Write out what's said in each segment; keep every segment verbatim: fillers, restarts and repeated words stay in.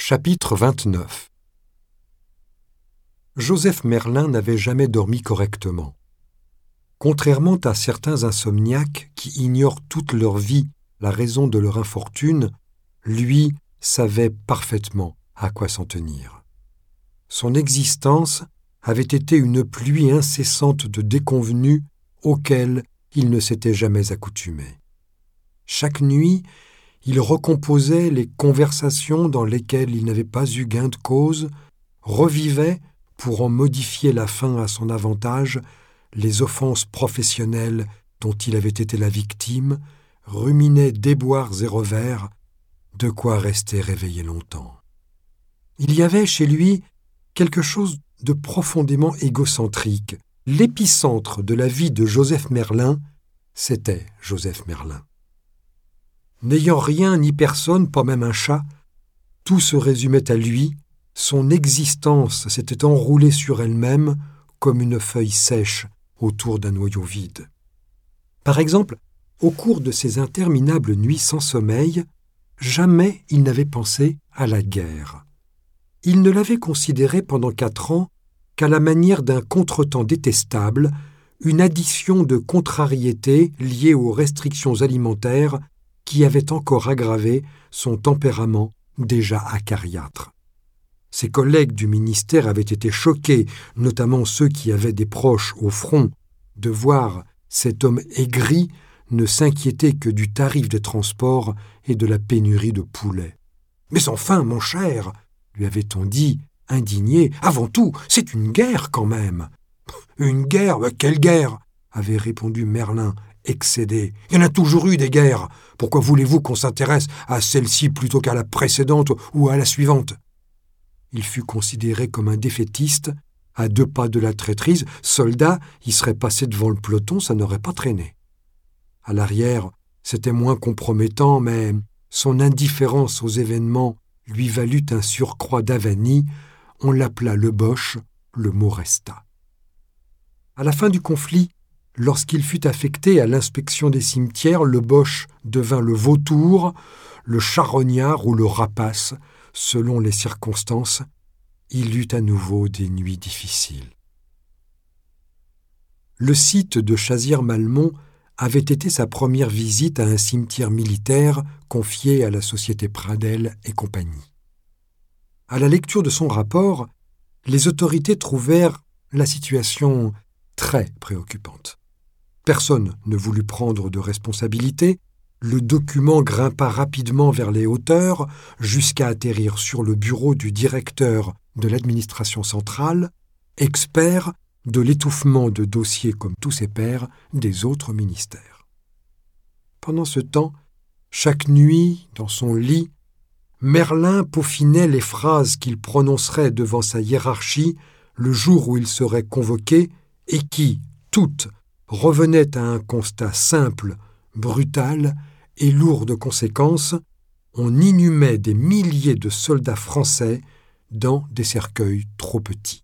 Chapitre vingt-neuf. Joseph Merlin n'avait jamais dormi correctement. Contrairement à certains insomniaques qui ignorent toute leur vie la raison de leur infortune, lui savait parfaitement à quoi s'en tenir. Son existence avait été une pluie incessante de déconvenues auxquelles il ne s'était jamais accoutumé. Chaque nuit, il recomposait les conversations dans lesquelles il n'avait pas eu gain de cause, revivait, pour en modifier la fin à son avantage, les offenses professionnelles dont il avait été la victime, ruminait déboires et revers, de quoi rester réveillé longtemps. Il y avait chez lui quelque chose de profondément égocentrique. L'épicentre de la vie de Joseph Merlin, c'était Joseph Merlin. N'ayant rien ni personne, pas même un chat, tout se résumait à lui, son existence s'était enroulée sur elle-même comme une feuille sèche autour d'un noyau vide. Par exemple, au cours de ces interminables nuits sans sommeil, jamais il n'avait pensé à la guerre. Il ne l'avait considérée pendant quatre ans qu'à la manière d'un contretemps détestable, une addition de contrariétés liées aux restrictions alimentaires qui avait encore aggravé son tempérament déjà acariâtre. Ses collègues du ministère avaient été choqués, notamment ceux qui avaient des proches au front, de voir cet homme aigri ne s'inquiéter que du tarif des transports et de la pénurie de poulets. « Mais enfin, mon cher, lui avait-on dit, indigné, avant tout, c'est une guerre quand même. »« Une guerre ? Quelle guerre ?» avait répondu Merlin, excédé. « Il y en a toujours eu des guerres. Pourquoi voulez-vous qu'on s'intéresse à celle-ci plutôt qu'à la précédente ou à la suivante ?» Il fut considéré comme un défaitiste, à deux pas de la traîtrise. Soldat, il serait passé devant le peloton, ça n'aurait pas traîné. À l'arrière, c'était moins compromettant, mais son indifférence aux événements lui valut un surcroît d'avanie. On l'appela le Boche, le mot resta. À la fin du conflit, lorsqu'il fut affecté à l'inspection des cimetières, le Boche devint le vautour, le charognard ou le rapace, selon les circonstances. Il eut à nouveau des nuits difficiles. Le site de Chazir-Malmont avait été sa première visite à un cimetière militaire confié à la Société Pradel et compagnie. À la lecture de son rapport, les autorités trouvèrent la situation très préoccupante. Personne ne voulut prendre de responsabilité. Le document grimpa rapidement vers les hauteurs jusqu'à atterrir sur le bureau du directeur de l'administration centrale, expert de l'étouffement de dossiers comme tous ses pairs des autres ministères. Pendant ce temps, chaque nuit, dans son lit, Merlin peaufinait les phrases qu'il prononcerait devant sa hiérarchie le jour où il serait convoqué et qui, toutes, revenaient à un constat simple, brutal et lourd de conséquences. On inhumait des milliers de soldats français dans des cercueils trop petits.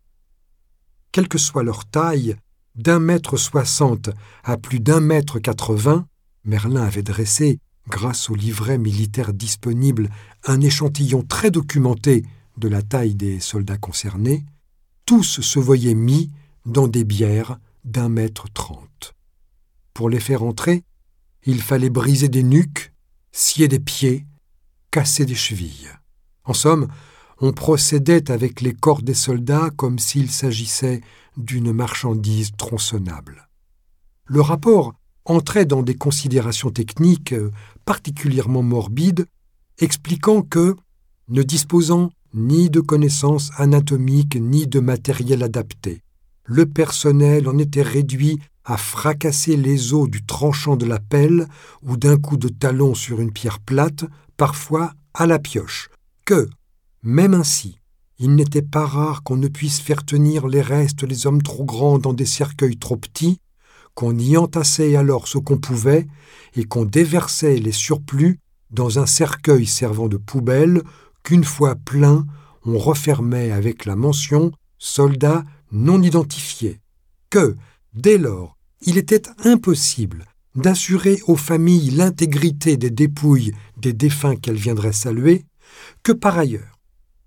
Quelle que soit leur taille, d'un mètre soixante à plus d'un mètre quatre-vingts, Merlin avait dressé, grâce au livret militaire disponible, un échantillon très documenté de la taille des soldats concernés, tous se voyaient mis dans des bières d'un mètre trente. Pour les faire entrer, il fallait briser des nuques, scier des pieds, casser des chevilles. En somme, on procédait avec les corps des soldats comme s'il s'agissait d'une marchandise tronçonnable. Le rapport entrait dans des considérations techniques particulièrement morbides, expliquant que, ne disposant ni de connaissances anatomiques ni de matériel adapté, le personnel en était réduit à fracasser les os du tranchant de la pelle ou d'un coup de talon sur une pierre plate, parfois à la pioche, que, même ainsi, il n'était pas rare qu'on ne puisse faire tenir les restes des hommes trop grands dans des cercueils trop petits, qu'on y entassait alors ce qu'on pouvait et qu'on déversait les surplus dans un cercueil servant de poubelle qu'une fois plein, on refermait avec la mention « soldats non identifiés », que, dès lors, il était impossible d'assurer aux familles l'intégrité des dépouilles des défunts qu'elles viendraient saluer, que par ailleurs,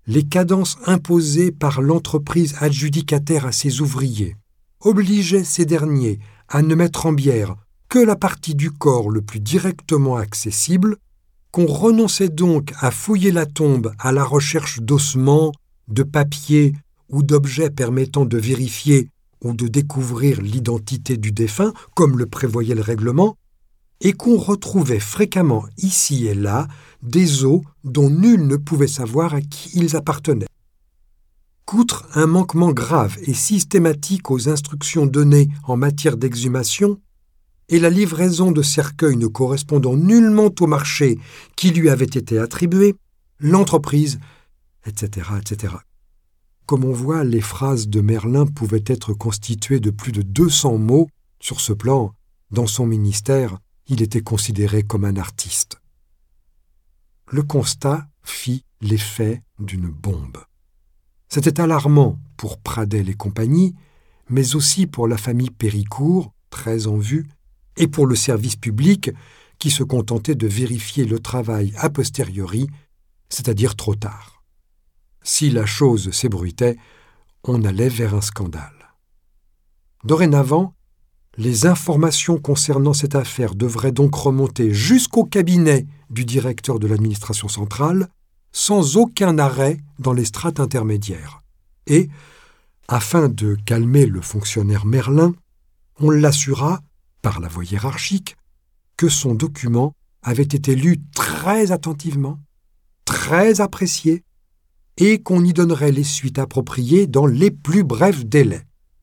les cadences imposées par l'entreprise adjudicataire à ses ouvriers obligeaient ces derniers à ne mettre en bière que la partie du corps le plus directement accessible, qu'on renonçait donc à fouiller la tombe à la recherche d'ossements, de papiers ou d'objets permettant de vérifier ou de découvrir l'identité du défunt, comme le prévoyait le règlement, et qu'on retrouvait fréquemment ici et là des os dont nul ne pouvait savoir à qui ils appartenaient. Qu'outre un manquement grave et systématique aux instructions données en matière d'exhumation, et la livraison de cercueils ne correspondant nullement au marché qui lui avait été attribué, l'entreprise, et cetera, et cetera. Comme on voit, les phrases de Merlin pouvaient être constituées de plus de deux cents mots. Sur ce plan, dans son ministère, il était considéré comme un artiste. Le constat fit l'effet d'une bombe. C'était alarmant pour Pradel et compagnie, mais aussi pour la famille Péricourt, très en vue, et pour le service public qui se contentait de vérifier le travail a posteriori, c'est-à-dire trop tard. Si la chose s'ébruitait, on allait vers un scandale. Dorénavant, les informations concernant cette affaire devraient donc remonter jusqu'au cabinet du directeur de l'administration centrale, sans aucun arrêt dans les strates intermédiaires. Et, afin de calmer le fonctionnaire Merlin, on l'assura, par la voie hiérarchique, que son document avait été lu très attentivement, très apprécié, et qu'on y donnerait les suites appropriées dans les plus brefs délais.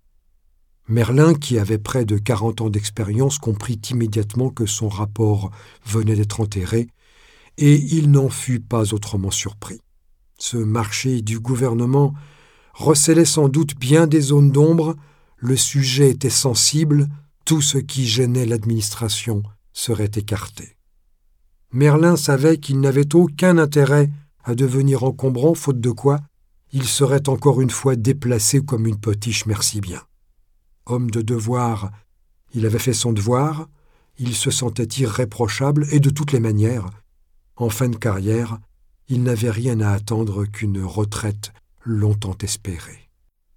Merlin, qui avait près de quarante ans d'expérience, comprit immédiatement que son rapport venait d'être enterré, et il n'en fut pas autrement surpris. Ce marché du gouvernement recelait sans doute bien des zones d'ombre, le sujet était sensible, tout ce qui gênait l'administration serait écarté. Merlin savait qu'il n'avait aucun intérêt à devenir encombrant, faute de quoi il serait encore une fois déplacé comme une potiche merci bien. Homme de devoir, il avait fait son devoir, il se sentait irréprochable et de toutes les manières, en fin de carrière, il n'avait rien à attendre qu'une retraite longtemps espérée.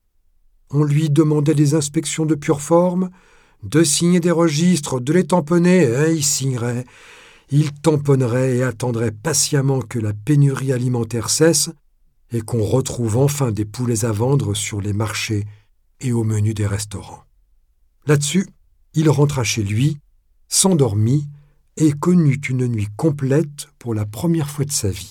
On lui demandait des inspections de pure forme, de signer des registres, de les tamponner, et il signerait. Il tamponnerait et attendrait patiemment que la pénurie alimentaire cesse et qu'on retrouve enfin des poulets à vendre sur les marchés et au menu des restaurants. Là-dessus, il rentra chez lui, s'endormit et connut une nuit complète pour la première fois de sa vie.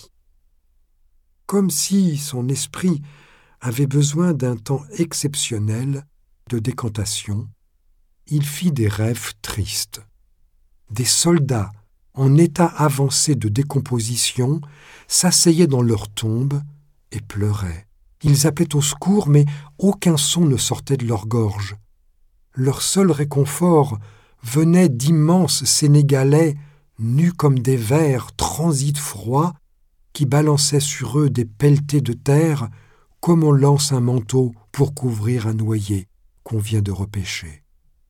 Comme si son esprit avait besoin d'un temps exceptionnel de décantation, il fit des rêves tristes. Des soldats en état avancé de décomposition s'asseyaient dans leurs tombes et pleuraient. Ils appelaient au secours, mais aucun son ne sortait de leur gorge. Leur seul réconfort venait d'immenses Sénégalais, nus comme des vers, transit froids, qui balançaient sur eux des pelletées de terre, comme on lance un manteau pour couvrir un noyé qu'on vient de repêcher.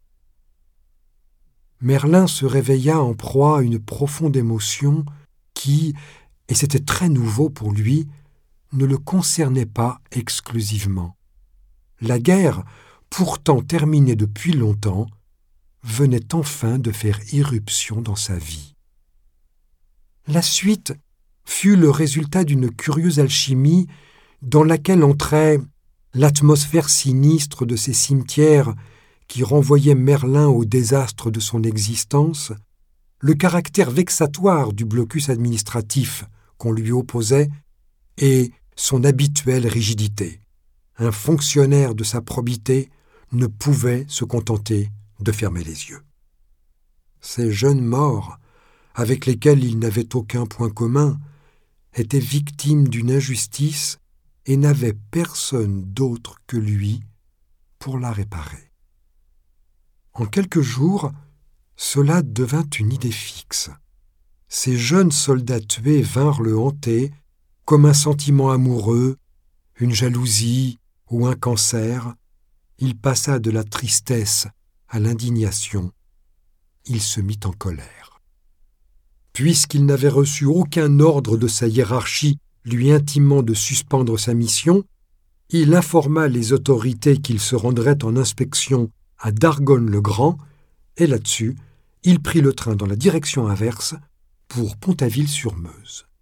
Merlin se réveilla en proie à une profonde émotion qui, et c'était très nouveau pour lui, ne le concernait pas exclusivement. La guerre, pourtant terminée depuis longtemps, venait enfin de faire irruption dans sa vie. La suite fut le résultat d'une curieuse alchimie dans laquelle entrait l'atmosphère sinistre de ces cimetières qui renvoyait Merlin au désastre de son existence, le caractère vexatoire du blocus administratif qu'on lui opposait et son habituelle rigidité. Un fonctionnaire de sa probité ne pouvait se contenter de fermer les yeux. Ces jeunes morts, avec lesquels il n'avait aucun point commun, étaient victimes d'une injustice et n'avaient personne d'autre que lui pour la réparer. En quelques jours, cela devint une idée fixe. Ces jeunes soldats tués vinrent le hanter comme un sentiment amoureux, une jalousie ou un cancer. Il passa de la tristesse à l'indignation. Il se mit en colère. Puisqu'il n'avait reçu aucun ordre de sa hiérarchie lui intimant de suspendre sa mission, il informa les autorités qu'il se rendrait en inspection à Dargonne-le-Grand, et là-dessus, il prit le train dans la direction inverse pour Pontarville-sur-Meuse.